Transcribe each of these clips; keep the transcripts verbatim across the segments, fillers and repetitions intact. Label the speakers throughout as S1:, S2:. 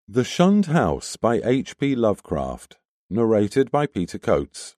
S1: The Shunned House by H P Lovecraft. Narrated by Peter Coates.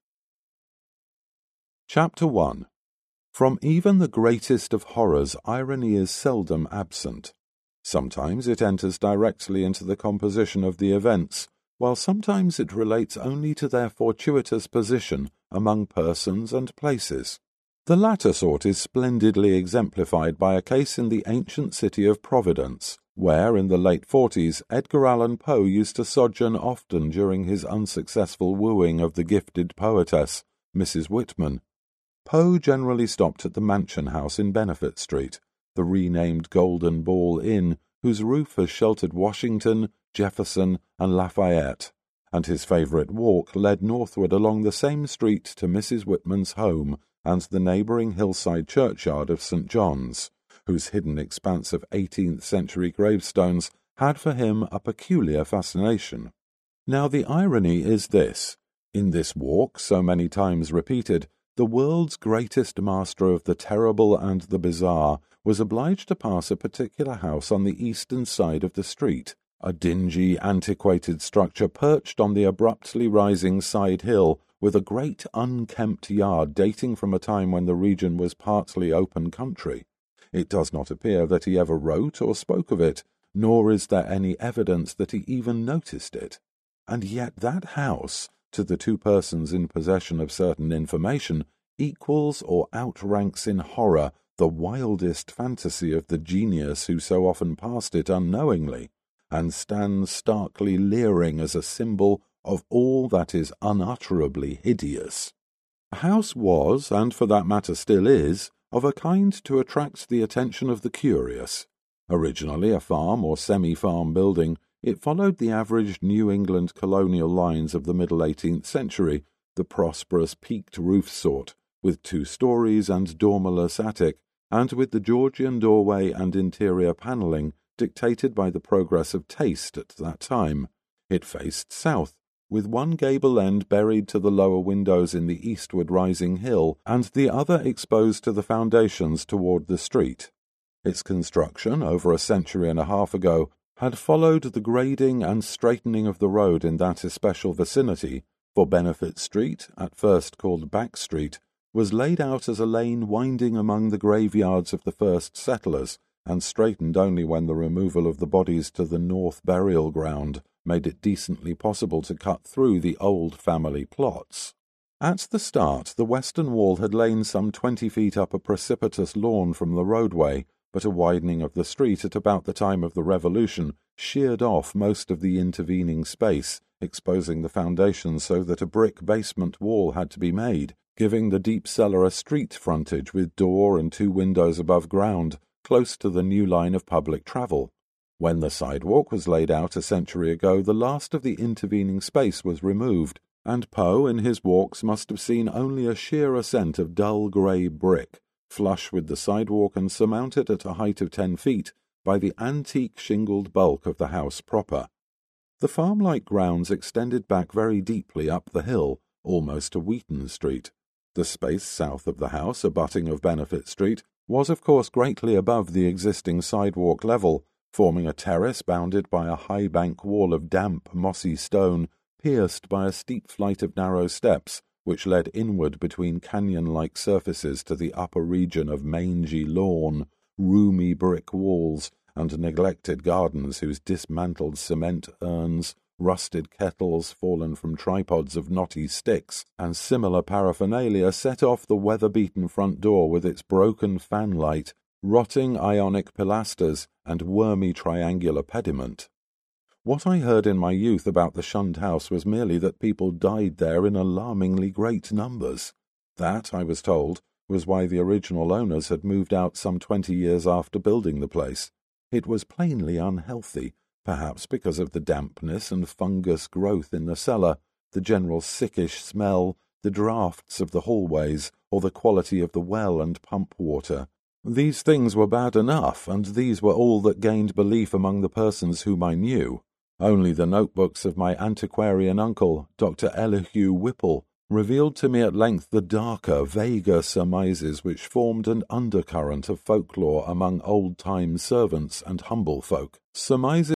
S1: Chapter one. From even the greatest of horrors, irony is seldom absent. Sometimes it enters directly into the composition of the events, while sometimes it relates only to their fortuitous position among persons and places. The latter sort is splendidly exemplified by a case in the ancient city of Providence, where in the late forties Edgar Allan Poe used to sojourn often during his unsuccessful wooing of the gifted poetess, Missus Whitman. Poe generally stopped at the Mansion House in Benefit Street, the renamed Golden Ball Inn, whose roof has sheltered Washington, Jefferson, and Lafayette, and his favourite walk led northward along the same street to Missus Whitman's home and the neighbouring hillside churchyard of Saint John's, whose hidden expanse of eighteenth-century gravestones had for him a peculiar fascination. Now the irony is this. In this walk, so many times repeated, the world's greatest master of the terrible and the bizarre was obliged to pass a particular house on the eastern side of the street, a dingy, antiquated structure perched on the abruptly rising side hill, with a great unkempt yard dating from a time when the region was partly open country. It does not appear that he ever wrote or spoke of it, nor is there any evidence that he even noticed it. And yet that house, to the two persons in possession of certain information, equals or outranks in horror the wildest fantasy of the genius who so often passed it unknowingly, and stands starkly leering as a symbol of all that is unutterably hideous. The house was, and for that matter still is, of a kind to attract the attention of the curious. Originally a farm or semi-farm building, it followed the average New England colonial lines of the middle eighteenth century, the prosperous peaked roof sort, with two stories and dormerless attic, and with the Georgian doorway and interior panelling dictated by the progress of taste at that time. It faced south, with one gable end buried to the lower windows in the eastward rising hill, and the other exposed to the foundations toward the street. Its construction, over a century and a half ago, had followed the grading and straightening of the road in that especial vicinity, for Benefit Street, at first called Back Street, was laid out as a lane winding among the graveyards of the first settlers, and straightened only when the removal of the bodies to the north burial ground made it decently possible to cut through the old family plots. At the start, the western wall had lain some twenty feet up a precipitous lawn from the roadway, but a widening of the street at about the time of the Revolution sheared off most of the intervening space, exposing the foundations so that a brick basement wall had to be made, giving the deep cellar a street frontage with door and two windows above ground, close to the new line of public travel. When the sidewalk was laid out a century ago, the last of the intervening space was removed, and Poe in his walks must have seen only a sheer ascent of dull grey brick, flush with the sidewalk and surmounted at a height of ten feet by the antique shingled bulk of the house proper. The farm-like grounds extended back very deeply up the hill, almost to Wheaton Street. The space south of the house, abutting of Benefit Street, was of course greatly above the existing sidewalk level, forming a terrace bounded by a high bank wall of damp, mossy stone, pierced by a steep flight of narrow steps, which led inward between canyon-like surfaces to the upper region of mangy lawn, roomy brick walls, and neglected gardens whose dismantled cement urns, rusted kettles fallen from tripods of knotty sticks, and similar paraphernalia set off the weather-beaten front door with its broken fanlight, rotting ionic pilasters, and wormy triangular pediment. What I heard in my youth about the Shunned House was merely that people died there in alarmingly great numbers. That, I was told, was why the original owners had moved out some twenty years after building the place. It was plainly unhealthy, perhaps because of the dampness and fungus growth in the cellar, the general sickish smell, the draughts of the hallways, or the quality of the well and pump water. These things were bad enough, and these were all that gained belief among the persons whom I knew. Only the notebooks of my antiquarian uncle, Doctor Elihu Whipple, revealed to me at length the darker, vaguer surmises which formed an undercurrent of folklore among old-time servants and humble folk, surmises